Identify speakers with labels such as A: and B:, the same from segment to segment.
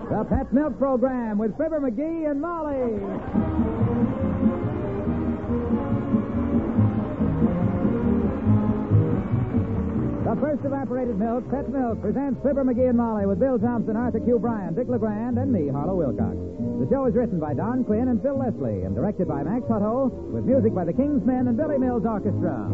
A: The Pet Milk Program with Fibber McGee and Molly. The first evaporated milk, Pet Milk, presents Fibber McGee and Molly with Bill Thompson, Arthur Q. Bryan, Dick LeGrand, and me, Harlow Wilcox. The show is written by Don Quinn and Phil Leslie and directed by Max Hutto with music by the King's Men and Billy Mills Orchestra.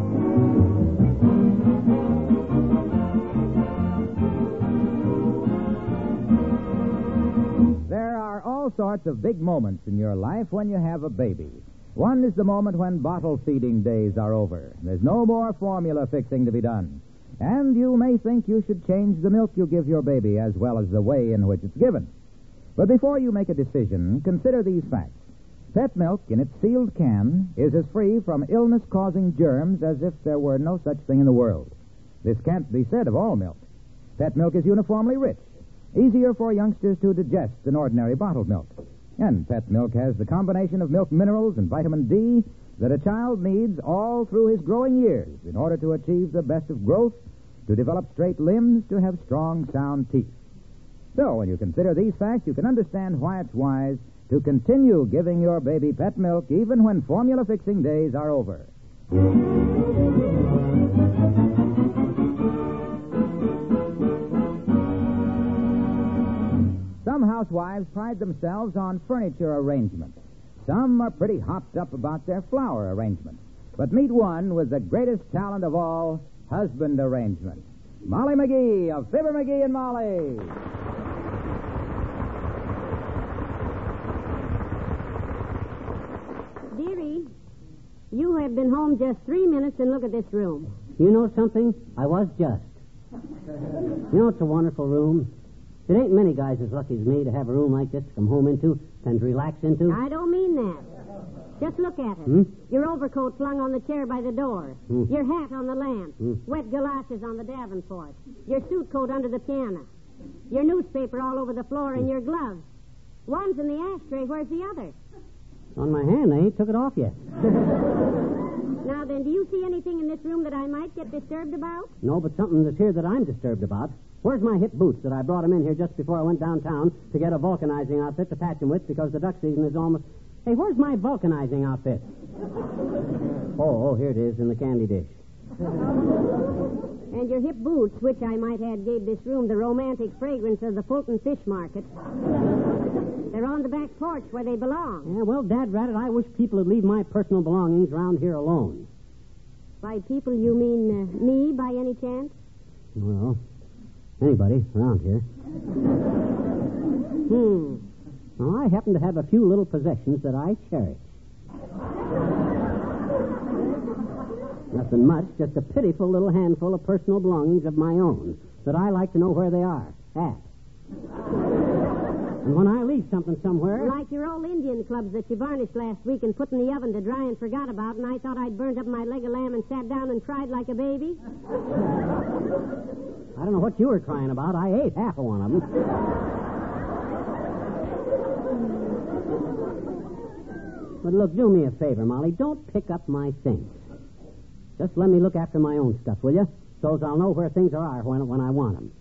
A: There are all sorts of big moments in your life when you have a baby. One is the moment when bottle feeding days are over. There's no more formula fixing to be done. And you may think you should change the milk you give your baby as well as the way in which it's given. But before you make a decision, consider these facts. Pet milk in its sealed can is as free from illness-causing germs as if there were no such thing in the world. This can't be said of all milk. Pet milk is uniformly rich, easier for youngsters to digest than ordinary bottled milk. And pet milk has the combination of milk minerals and vitamin D that a child needs all through his growing years in order to achieve the best of growth, to develop straight limbs, to have strong, sound teeth. So, when you consider these facts, you can understand why it's wise to continue giving your baby pet milk even when formula fixing days are over. Some housewives pride themselves on furniture arrangement. Some are pretty hopped up about their flower arrangement. But meet one with the greatest talent of all, husband arrangement. Molly McGee of Fibber McGee and Molly.
B: Dearie, you have been home just 3 minutes and look at this room.
C: You know something? I was just. You know, it's a wonderful room. It ain't many guys as lucky as me to have a room like this to come home into and to relax into.
B: I don't mean that. Just look at it. Your overcoat flung on the chair by the door. Your hat on the lamp. Wet galoshes on the Davenport. Your suit coat under the piano. Your newspaper all over the floor and your gloves. One's in the ashtray. Where's the other?
C: On my hand. I ain't took it off yet.
B: Now then, do you see anything in this room that I might get disturbed about?
C: No, but something that's here that I'm disturbed about. Where's my hip boots that I brought them in here just before I went downtown to get a vulcanizing outfit to patch them with because the duck season is almost... Hey, where's my vulcanizing outfit? Oh, here it is in the candy dish.
B: And your hip boots, which I might add gave this room the romantic fragrance of the Fulton Fish Market. They're on the back porch where they belong.
C: Yeah, well, Dad Ratted, I wish people would leave my personal belongings around here alone.
B: By people, you mean me, by any chance?
C: Well, anybody around here. Well, I happen to have a few little possessions that I cherish. Nothing much, just a pitiful little handful of personal belongings of my own that I like to know where they are at. And when I leave something somewhere...
B: Like your old Indian clubs that you varnished last week and put in the oven to dry and forgot about, and I thought I'd burned up my leg of lamb and sat down and cried like a baby?
C: I don't know what you were crying about. I ate half of one of them. But look, do me a favor, Molly. Don't pick up my things. Just let me look after my own stuff, will you? So I'll know where things are when I want them.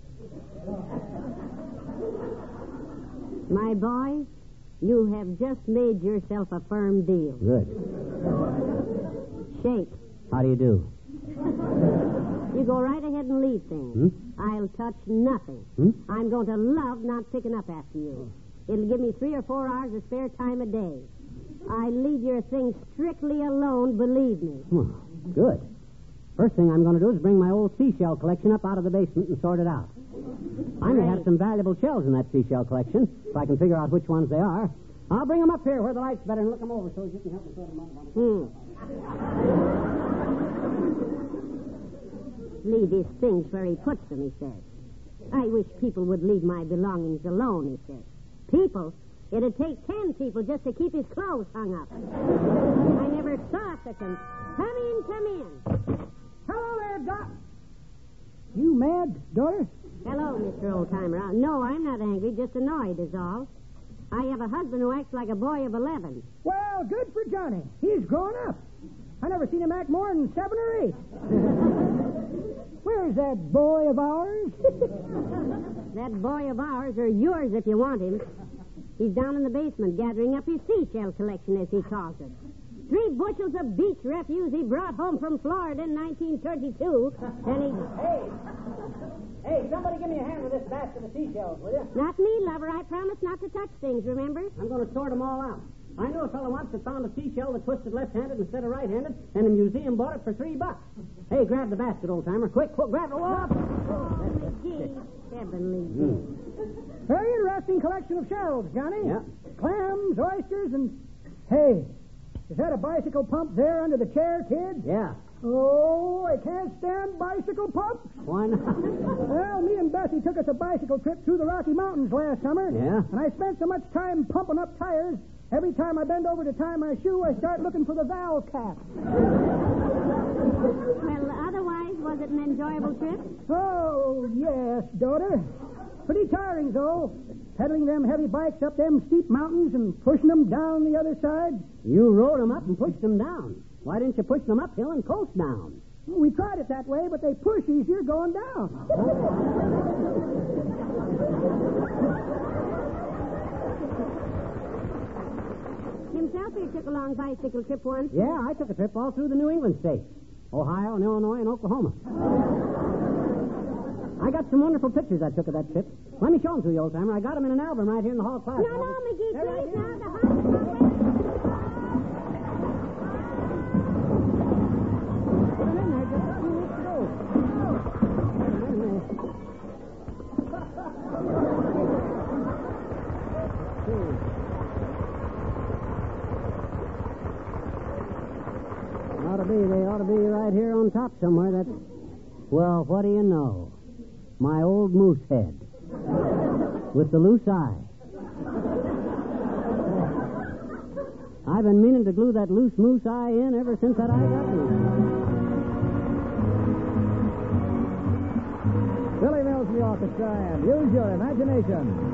B: My boy, you have just made yourself a firm deal.
C: Good.
B: Shake.
C: How do you do?
B: You go right ahead and leave things. I'll touch nothing. I'm going to love not picking up after you. It'll give me 3 or 4 hours of spare time a day. I leave your things strictly alone, believe me.
C: Good. First thing I'm going to do is bring my old seashell collection up out of the basement and sort it out. I may have some valuable shells in that seashell collection, if I can figure out which ones they are. I'll bring them up here where the light's better and look them over so you can help me sort them out.
B: Leave his things where he puts them, he says. I wish people would leave my belongings alone, he says. People? It'd take 10 people just to keep his clothes hung up. I never saw such a... Come in, come in.
D: Hello there, Doc. You mad, daughter?
B: Hello, Mr. Oldtimer. No, I'm not angry, just annoyed is all. I have a husband who acts like a boy of 11.
D: Well, good for Johnny. He's grown up. I never seen him act more than 7 or 8. Where's that boy of ours?
B: That boy of ours, or yours if you want him, he's down in the basement gathering up his seashell collection, as he calls it. 3 bushels of beach refuse he brought home from Florida in 1932, and he...
C: Hey, somebody give me a hand with this basket of seashells, will you?
B: Not me, lover. I promised not to touch things, remember?
C: I'm going to sort them all out. I knew a fellow once that found a seashell that twisted left-handed instead of right-handed, and the museum bought it for $3. Hey, grab the basket, old-timer. Quick, grab it.
B: Oh, McGee. Heavenly day.
D: Very interesting collection of shells, Johnny.
C: Yeah.
D: Clams, oysters, and... Hey, is that a bicycle pump there under the chair, kid?
C: Yeah.
D: Oh, I can't stand bicycle pumps.
C: Why not?
D: Well, me and Bessie took us a bicycle trip through the Rocky Mountains last summer.
C: Yeah?
D: And I spent so much time pumping up tires, every time I bend over to tie my shoe, I start looking for the valve cap.
B: Well, otherwise, was it an enjoyable trip?
D: Oh, yes, daughter. Pretty tiring, though. Pedaling them heavy bikes up them steep mountains and pushing them down the other side.
C: You rode them up and pushed them down. Why didn't you push them uphill and coast down?
D: We tried it that way, but they push easier going down.
B: Himself, he took a long bicycle trip once.
C: Yeah, I took a trip all through the New England states. Ohio and Illinois and Oklahoma. I got some wonderful pictures I took of that trip. Let me show them to you, old-timer. I got them in an album right here in the hall class.
B: No, McGee,
C: They're right
B: please,
C: here.
B: now, the house is not ready.
C: Put them in there just a few weeks ago. They ought to be right here on top somewhere. That's, well, what do you know? My old moose head. With the loose eye. I've been meaning to glue that loose moose eye in ever since that eye got loose.
A: Billy Mills in the orchestra, and use your imagination.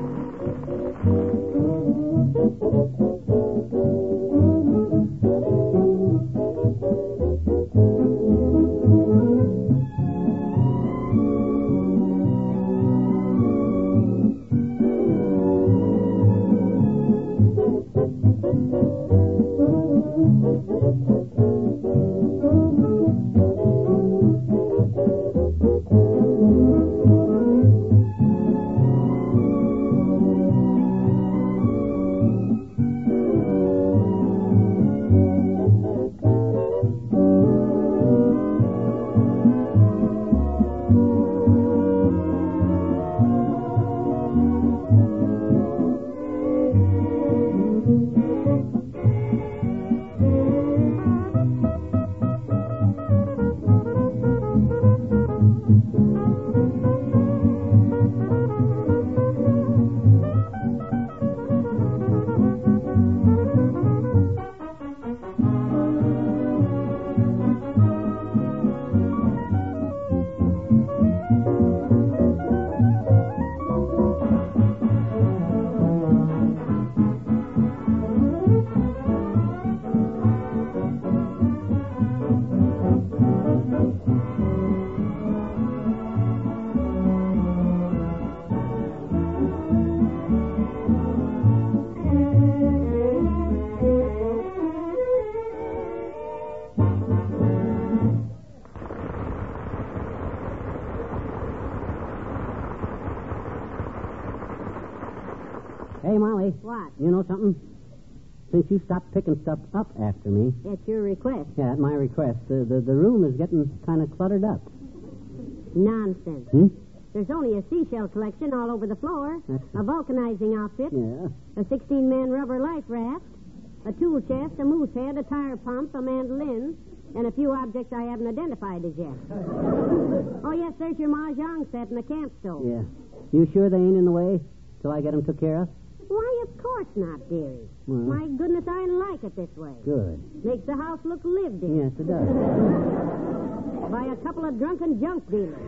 C: Hey, Molly.
B: What?
C: You know something? Since you stopped picking stuff up after me.
B: At your request.
C: Yeah, at my request. The room is getting kind of cluttered up.
B: Nonsense.
C: Hmm?
B: There's only a seashell collection all over the floor, a vulcanizing outfit,
C: Yeah.
B: a 16-man rubber life raft, a tool chest, a moose head, a tire pump, a mandolin, and a few objects I haven't identified as yet. Oh, yes, there's your mahjong set and the camp stove.
C: Yeah. You sure they ain't in the way till I get them took care of?
B: Why, of course not, dearie.
C: Well.
B: My goodness, I like it this way.
C: Good.
B: Makes the house look lived in.
C: Yes, it does.
B: By a couple of drunken junk dealers.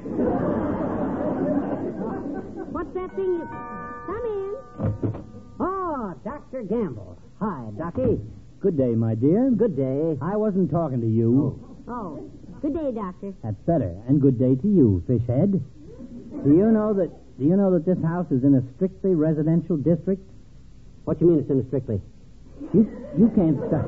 B: What's that thing you... Come in.
C: Oh, Dr. Gamble. Hi, Docky.
E: Good day, my dear.
C: Good day.
E: I wasn't talking to you.
B: Oh, good day, Doctor.
E: That's better. And good day to you, Fishhead. Do you know that Do you know that this house is in a strictly residential district?
C: What you mean it's in a strictly?
E: You can't start...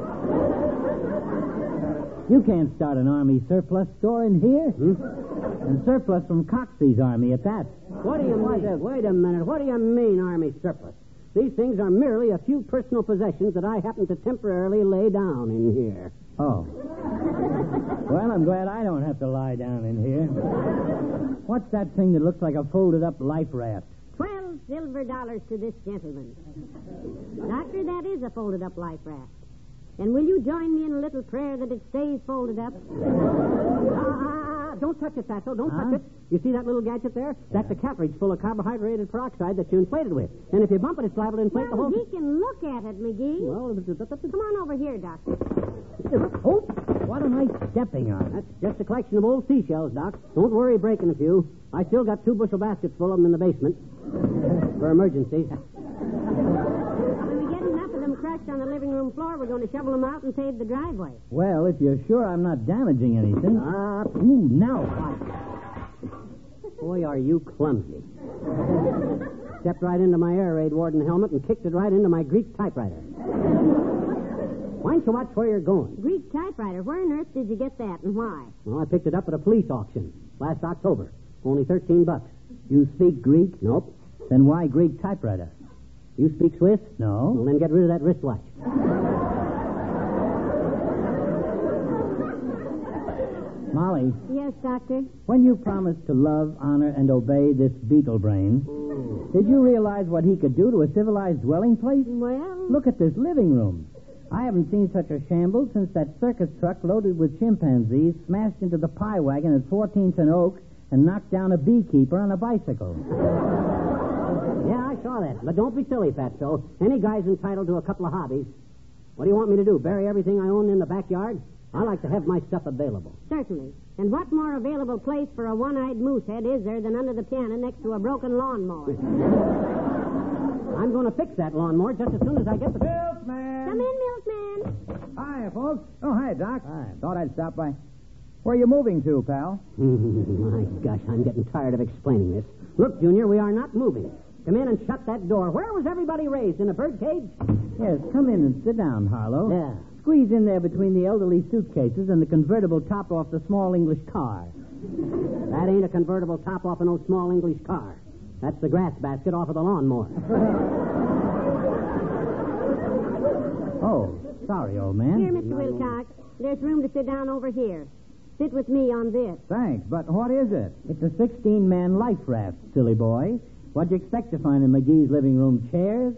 E: You can't start an army surplus store in here. And surplus from Coxey's army at that.
C: What do you mean? Wait a minute. What do you mean, army surplus? These things are merely a few personal possessions that I happen to temporarily lay down in here.
E: Oh. Well, I'm glad I don't have to lie down in here. What's that thing that looks like a folded-up life raft?
B: $12 silver to this gentleman. Doctor, that is a folded-up life raft. And will you join me in a little prayer that it stays folded up?
C: Don't touch it, Fatso. Don't touch it. You see that little gadget there? That's a cartridge full of carbohydrated peroxide that you inflated with. And if you bump it, it's liable to inflate the whole...
B: He can look at it, McGee.
C: Well,
B: come on over here, Doctor.
C: Oh,
E: what am I stepping on?
C: That's just a collection of old seashells, Doc. Don't worry breaking a few. I still got 2 bushel baskets full of them in the basement. For emergencies.
B: When we get enough of them crushed on the living room floor, we're going to shovel them out and pave the driveway.
E: Well, if you're sure I'm not damaging anything... Ooh, now what?
C: Boy, are you clumsy. Stepped right into my air raid warden helmet and kicked it right into my Greek typewriter. Why don't you watch where you're going?
B: Greek typewriter. Where on earth did you get that and why?
C: Well, I picked it up at a police auction last October. Only $13.
E: You speak Greek?
C: Nope.
E: Then why Greek typewriter?
C: You speak Swiss?
E: No.
C: Well, then get rid of that wristwatch.
E: Molly.
B: Yes, Doctor?
E: When you promised to love, honor, and obey this beetle brain, did you realize what he could do to a civilized dwelling place?
B: Well...
E: Look at this living room. I haven't seen such a shambles since that circus truck loaded with chimpanzees smashed into the pie wagon at 14th and Oak and knocked down a beekeeper on a bicycle.
C: Yeah, I saw that. But don't be silly, Fatso. Any guy's entitled to a couple of hobbies. What do you want me to do, bury everything I own in the backyard? I like to have my stuff available.
B: Certainly. And what more available place for a one-eyed moose head is there than under the piano next to a broken lawnmower?
C: I'm going to fix that lawnmower just as soon as I get the...
A: Milkman!
B: Come in, Milkman.
A: Hi, folks. Oh, hi, Doc.
E: Hi.
A: Thought I'd stop by. Where are you moving to, pal?
C: My gosh, I'm getting tired of explaining this. Look, Junior, we are not moving. Come in and shut that door. Where was everybody raised? In a birdcage?
E: Yes, come in and sit down, Harlow.
C: Yeah.
E: Squeeze in there between the elderly suitcases and the convertible top off the small English car.
C: That ain't a convertible top off of no small English car. That's the grass basket off of the lawnmower.
E: Oh, sorry, old man.
B: Here, Mr. Wilcox. There's room to sit down over here. Sit with me on this.
A: Thanks, but what is it?
E: It's a 16-man life raft, silly boy. What'd you expect to find in McGee's living room? Chairs?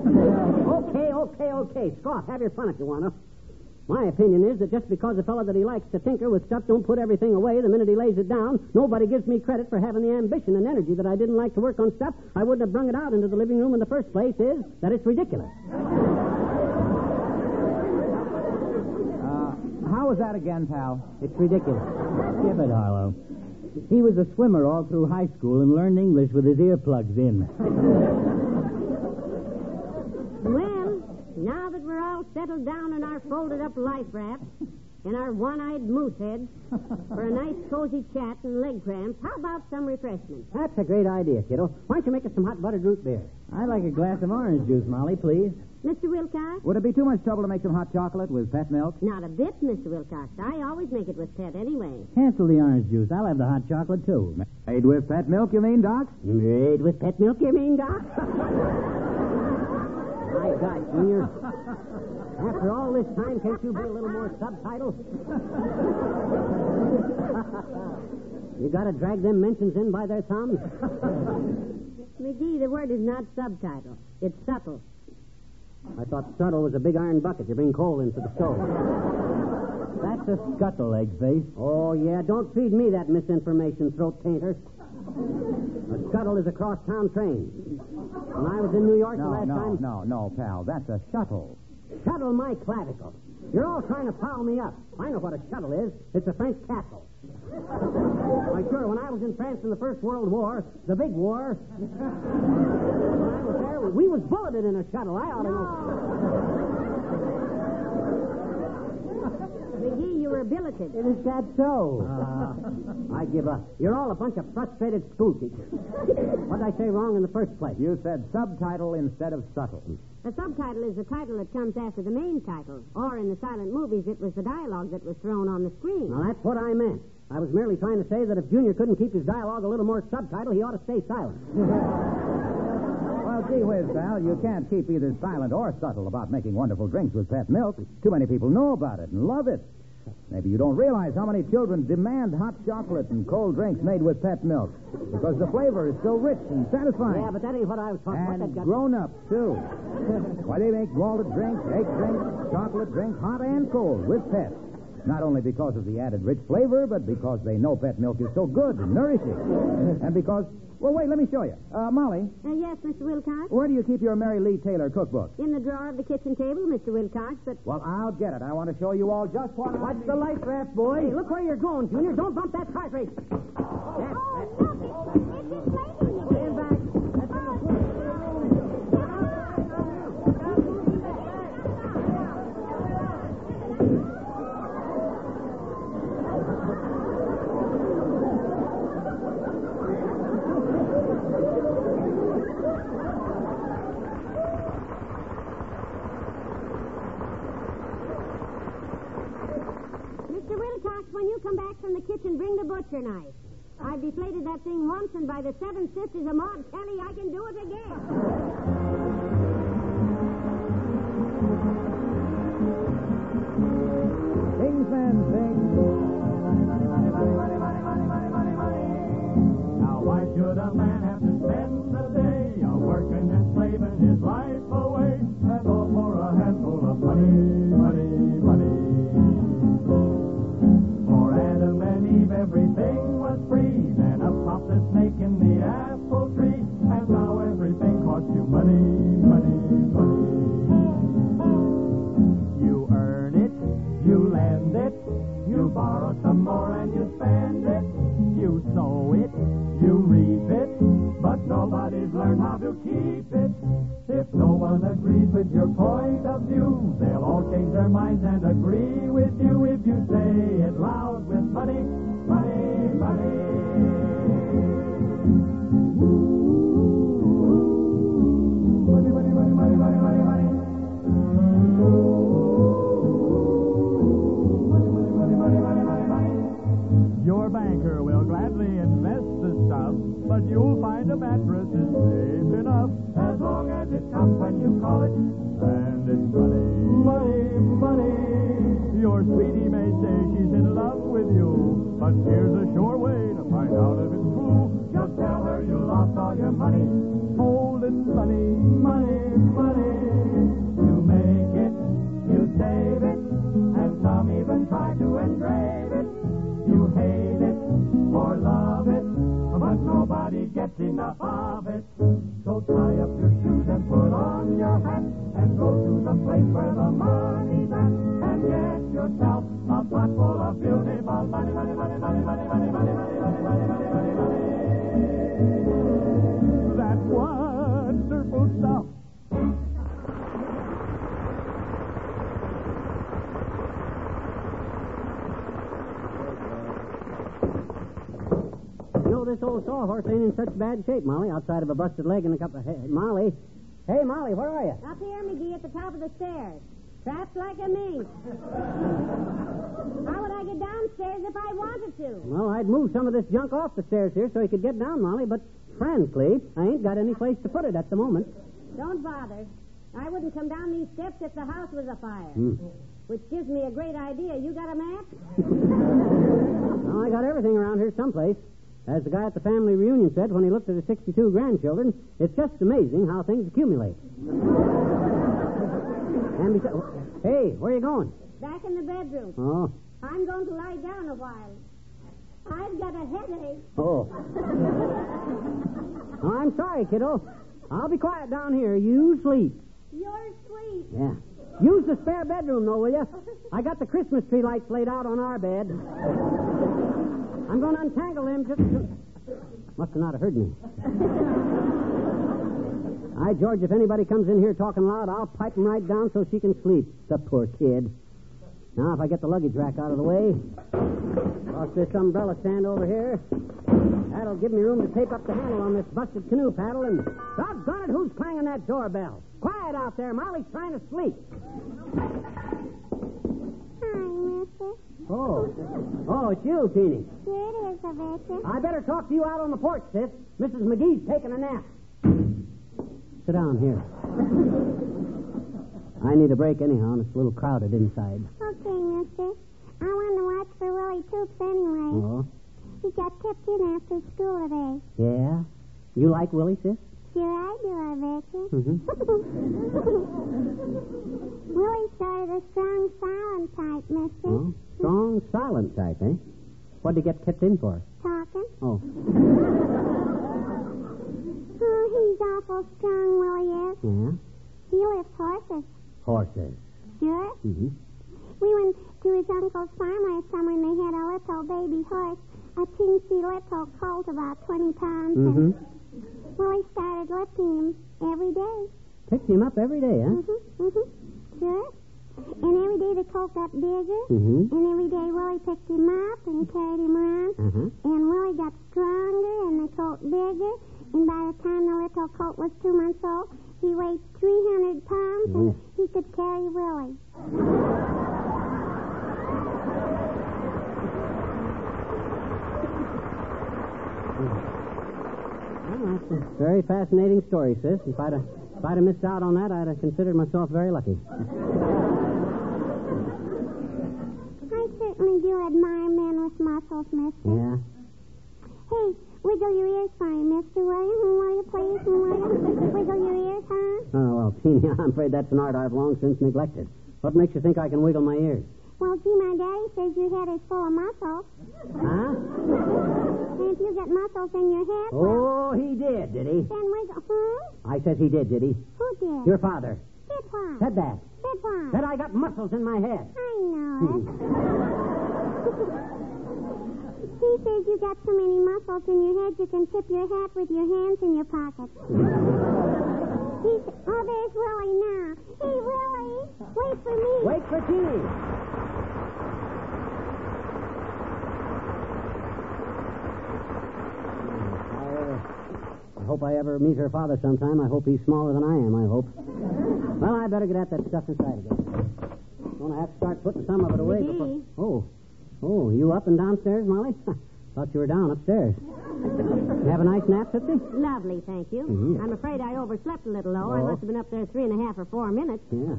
C: Okay. Scott, have your fun if you want to. My opinion is that just because a fellow that he likes to tinker with stuff don't put everything away the minute he lays it down, nobody gives me credit for having the ambition and energy that I didn't like to work on stuff I wouldn't have brung it out into the living room in the first place is that it's ridiculous.
A: How was that again, pal?
C: It's ridiculous.
E: Give it, Harlow. He was a swimmer all through high school and learned English with his earplugs in.
B: Well, now that we're all settled down in our folded-up life raft and our one-eyed moose heads for a nice cozy chat and leg cramps, how about some refreshments?
C: That's a great idea, kiddo. Why don't you make us some hot buttered root beer?
E: I'd like a glass of orange juice, Molly, please.
B: Mr. Wilcox?
A: Would it be too much trouble to make some hot chocolate with pet milk?
B: Not a bit, Mr. Wilcox. I always make it with pet anyway.
E: Cancel the orange juice. I'll have the hot chocolate, too.
A: Made with pet milk, you mean, Doc?
C: Made with pet milk, you mean, Doc? My gosh, Junior. After all this time, can't you be a little more subtitle? You gotta drag them mentions in by their thumbs.
B: McGee, the word is not subtitle. It's subtle.
C: I thought subtle was a big iron bucket you bring coal into the stove.
E: That's a scuttle, Eggface.
C: Oh, yeah, don't feed me that misinformation, throat tainter. A scuttle is a cross-town train. When I was in New York the last time...
A: No, pal. That's a shuttle.
C: Shuttle my clavicle. You're all trying to foul me up. I know what a shuttle is. It's a French castle. Why, sure, when I was in France in the First World War, the big war, when I was there, we was bulleted in a shuttle. I ought to know.
B: McGee, you were billeted.
C: Is that so? I give up. You're all a bunch of frustrated school teachers. What did I say wrong in the first place?
A: You said subtitle instead of subtle.
B: The subtitle is the title that comes after the main title. Or in the silent movies, it was the dialogue that was thrown on the screen.
C: Now, that's what I meant. I was merely trying to say that if Junior couldn't keep his dialogue a little more subtitle, he ought to stay silent.
A: Well, gee whiz, pal, you can't keep either silent or subtle about making wonderful drinks with pet milk. Too many people know about it and love it. Maybe you don't realize how many children demand hot chocolate and cold drinks made with pet milk because the flavor is so rich and satisfying.
C: Yeah, but that ain't what I was talking about.
A: And grown-ups, too. Why, they make malted drinks, egg drinks, chocolate drinks, hot and cold, with pets. Not only because of the added rich flavor, but because they know pet milk is so good and nourishing. And because... Well, wait, let me show you. Molly.
B: Yes, Mr. Wilcox?
A: Where do you keep your Mary Lee Taylor cookbook?
B: In the drawer of the kitchen table, Mr. Wilcox, but...
A: Well, I'll get it. I want to show you all just what...
C: Watch the light, Raft boy. Hey, look where you're going, Junior. Don't bump that cart race.
B: Oh, look, it's inflating again.
C: Stand back.
B: When you come back from the kitchen, bring the butcher knife. I've deflated that thing once, and by the Seven Sisters of Maud Kelly, I can do it again.
A: Kingsman sing.
F: Now why should a man have to spend the day working and slaving his life away, and all for a handful of money, money, money? For Adam and Eve everything was free, then up popped the snake in the apple tree, and now everything costs you money, money, money. You earn it, you lend it, you borrow some more and you spend it, you sow it, you reap it, but nobody's learned how to keep it. If no one agrees with your point of view, they'll all change their minds and agree with you if you say it loud with money, money, money. Ooh, money, money, money, money, money, money, money. Ooh, money, money, money, money, money, money, money. Your banker will gladly invest the stuff, but you'll find a mattress is safe enough as long as it comes when you call it, and it's money, money, money. Your sweetie may say she's in love with you, but here's a sure way to find out if it's true. Just tell her you lost all your money, holding money, money, money. You make it, you save it, and some even try to engrave it. You hate it or love it, but nobody gets enough of it. So tie up your shoes and put on your hat and go to the place where the money's at and get yourself a pot full of beautiful money, money, money, money, money, money, money, money, money, money, money, money, money. That's wonderful stuff.
C: This old sawhorse ain't in such bad shape, Molly, outside of a busted leg and a couple of... Hey, Molly, where are you?
B: Up here, McGee, at the top of the stairs. Trapped like a mink. How would I get downstairs if I wanted to?
C: Well, I'd move some of this junk off the stairs here so he could get down, Molly, but frankly, I ain't got any place to put it at the moment.
B: Don't bother. I wouldn't come down these steps if the house was afire. Which gives me a great idea. You got a map?
C: Well, I got everything around here someplace. As the guy at the family reunion said when he looked at his 62 grandchildren, it's just amazing how things accumulate. And besides, hey, where are you going?
B: Back in the bedroom.
C: Oh.
B: I'm going to lie down a while. I've got a headache.
C: Oh. Oh, I'm sorry, kiddo. I'll be quiet down here. You sleep.
B: You're sweet.
C: Yeah. Use the spare bedroom, though, will you? I got the Christmas tree lights laid out on our bed. I'm going to untangle them just... Must have not heard me. George, if anybody comes in here talking loud, I'll pipe him right down so she can sleep. The poor kid. Now, if I get the luggage rack out of the way, toss this umbrella stand over here. That'll give me room to tape up the handle on this busted canoe paddle, and doggone it, who's clanging that doorbell? Quiet out there. Molly's trying to sleep.
G: Hi, mister.
C: Oh, it's you, Teeny.
G: Here it is, I betcha.
C: I better talk to you out on the porch, sis. Mrs. McGee's taking a nap. Sit down here. I need a break anyhow, and it's a little crowded inside.
G: Okay, mister. I want to watch for Willie Toops anyway.
C: Oh?
G: He got kept in after school today.
C: Yeah? You like Willie, sis?
G: Sure I do, I betcha.
C: Mm-hmm.
G: Willie started a strong silent type, mister.
C: Oh? Strong, silent type, eh? What'd he get kept in for?
G: Talking.
C: Oh.
G: Oh, he's awful strong, Willie is.
C: Yeah?
G: He lifts horses.
C: Horses.
G: Sure.
C: Mm-hmm.
G: We went to his uncle's farm last summer, and they had a little baby horse, a teensy little colt about 20 pounds.
C: Mm-hmm.
G: And Willie started lifting him every day.
C: Picked him up every day, huh?
G: Sure. And every day the colt got bigger.
C: Mm-hmm.
G: And every day Willie picked him up and carried him around.
C: Uh-huh.
G: And Willie got stronger and the colt bigger. And by the time the little colt was 2 months old, he weighed 300 pounds and he could carry Willie.
C: Well, that's a very fascinating story, sis. If I'd have missed out on that, I'd have considered myself very lucky.
G: I certainly do admire men with muscles, mister.
C: Yeah?
G: Hey, wiggle your ears for me, mister, will you, please? Will you? Wiggle your ears, huh?
C: Oh, well, Teeny, I'm afraid that's an art I've long since neglected. What makes you think I can wiggle my ears?
G: Well, gee, my daddy says your head is full of muscles.
C: Huh?
G: And if you get muscles in your head,
C: Oh, he did he?
G: then wiggle.
C: I says he did he?
G: Who did?
C: Your father.
G: Did what?
C: Said that.
G: Did what?
C: Said I got muscles in my head.
G: I know it. He says you got so many muscles in your head you can tip your hat with your hands in your pockets. Oh, there's Willie now. Hey, Willie, wait for me.
C: Wait for Teeny. I hope I ever meet her father sometime. I hope he's smaller than I am, I hope. Well, I better get at that stuff inside again. Gonna have to start putting some of it away before... Oh, you up and downstairs, Molly? Thought you were down upstairs. You have a nice nap, Tootsie?
B: Lovely, thank you.
C: Mm-hmm.
B: I'm afraid I overslept a little, though. I must have been up there 3.5 or 4 minutes.
C: Yeah.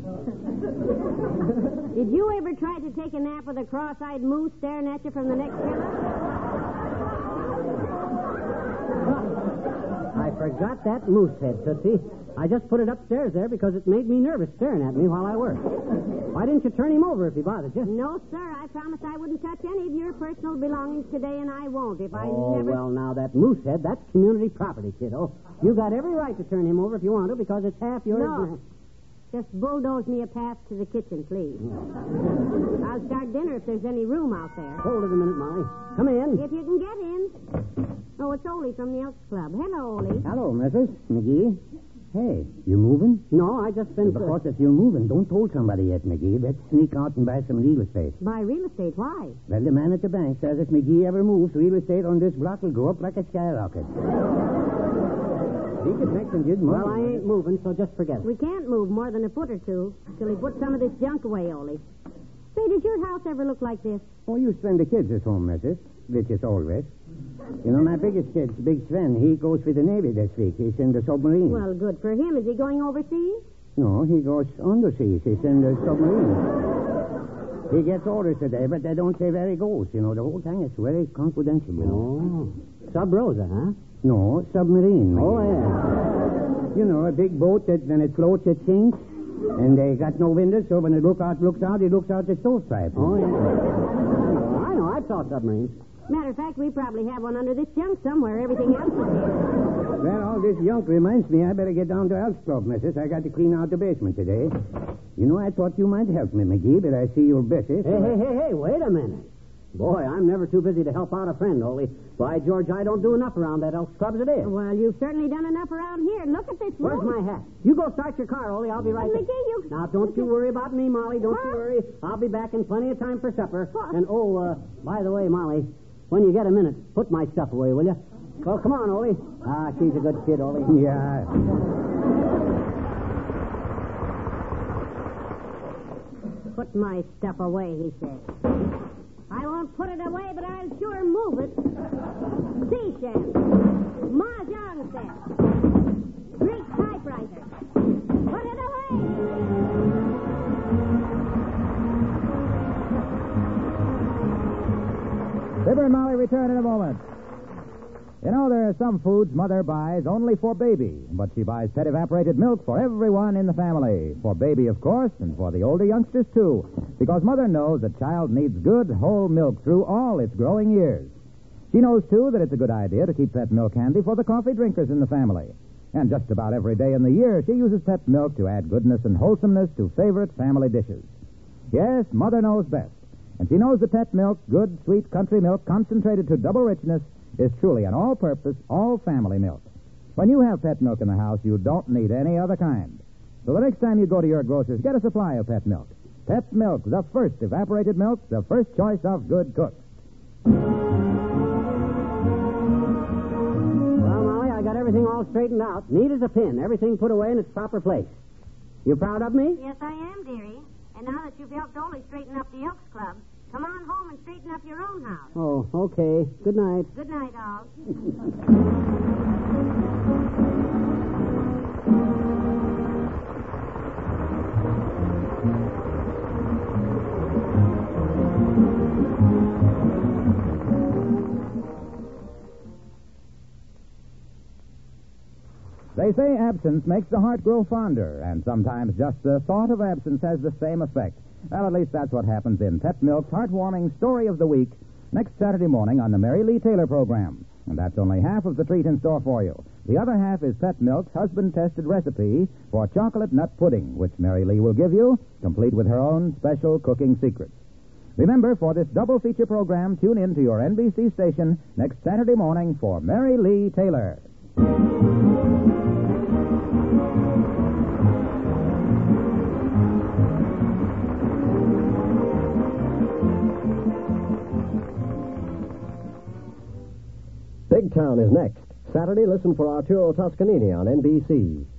B: Did you ever try to take a nap with a cross-eyed moose staring at you from the next pillow?
C: I forgot that moose head, Tootsie. I just put it upstairs there because it made me nervous staring at me while I worked. Why didn't you turn him over if he bothered you?
B: No, sir. I promised I wouldn't touch any of your personal belongings today, and I won't if I never...
C: well, now, that moose head, that's community property, kiddo. You got every right to turn him over if you want to because it's half yours.
B: No. Just bulldoze me a path to the kitchen, please. I'll start dinner if there's any room out there.
C: Hold it a minute, Molly. Come in.
B: If you can get in. Oh, it's Ole from the Elks Club. Hello, Ole.
E: Hello, Mrs. McGee. Hey, you moving?
C: No, I just been...
E: Because if you're moving, don't told somebody yet, McGee. Let's sneak out and buy some real estate.
B: Buy real estate? Why?
E: Well, the man at the bank says if McGee ever moves, real estate on this block will go up like a skyrocket. He could make some good money.
C: Well, I ain't moving, so just forget it.
B: We can't move more than a foot or two till he puts some of this junk away, Ole. Say, does your house ever look like this?
E: Oh, you spend the kids at home, Mrs. Which is always. You know, my biggest kid, Big Sven, he goes with the Navy this week. He's in the submarine.
B: Well, good for him. Is he going overseas?
E: No, he goes underseas. He's in the submarine. He gets orders today, but they don't say where he goes. You know, the whole thing is very confidential, you know.
C: Oh. Sub Rosa, huh?
E: No, submarine.
C: Oh, yeah.
E: You know, a big boat that when it floats, it sinks. And they got no windows, so when the lookout looks out, he looks out the stovepipe.
C: Oh, yeah. I know. I saw submarines.
B: Matter of fact, we probably have one under this junk somewhere. Everything else is here.
E: Well, all this junk reminds me I better get down to Elks Club, Mrs. I got to clean out the basement today. You know, I thought you might help me, McGee, but I see you're busy.
C: Hey, wait a minute. Boy, I'm never too busy to help out a friend, Ole. By George, I don't do enough around that Elks Club as it is.
B: Well, you've certainly done enough around here. look at this
C: Where's
B: room.
C: my hat? You go start your car, Ole. I'll be right back.
B: McGee, you...
C: Now, don't you worry about me, Molly. Don't you
B: Huh?
C: worry. I'll be back in plenty of time for supper.
B: What?
C: And, by the way, Molly, when you get a minute, put my stuff away, will you? Well, come on, Ole. Ah, she's a good kid, Ole.
A: Yeah.
B: Put my stuff away, he said. I won't put it away, but I'll sure move it. Seashell. Mahjong set. Greek typewriter. Put it away.
A: Fibber and Molly return in a moment. You know, there are some foods Mother buys only for baby, but she buys pet evaporated milk for everyone in the family. For baby, of course, and for the older youngsters, too. Because Mother knows a child needs good, whole milk through all its growing years. She knows, too, that it's a good idea to keep Pet milk handy for the coffee drinkers in the family. And just about every day in the year, she uses Pet milk to add goodness and wholesomeness to favorite family dishes. Yes, Mother knows best. And she knows that Pet milk, good, sweet country milk, concentrated to double richness, is truly an all-purpose, all-family milk. When you have Pet milk in the house, you don't need any other kind. So the next time you go to your grocer's, get a supply of Pet milk. Pet milk, the first evaporated milk, the first choice of good cooks.
C: Well, Molly, I got everything all straightened out. Neat as a pin. Everything put away in its proper place. You proud of me?
B: Yes, I am, dearie. And now that you've helped Ole straighten up the Elks Club, come on home and straighten up your own house.
C: Oh, okay. Good night.
B: Good night, all.
A: They say absence makes the heart grow fonder, and sometimes just the thought of absence has the same effect. Well, at least that's what happens in Pet Milk's heartwarming Story of the Week next Saturday morning on the Mary Lee Taylor program. And that's only half of the treat in store for you. The other half is Pet Milk's husband-tested recipe for chocolate nut pudding, which Mary Lee will give you, complete with her own special cooking secrets. Remember, for this double feature program, tune in to your NBC station next Saturday morning for Mary Lee Taylor.
H: Big Town is next. Saturday, listen for Arturo Toscanini on NBC.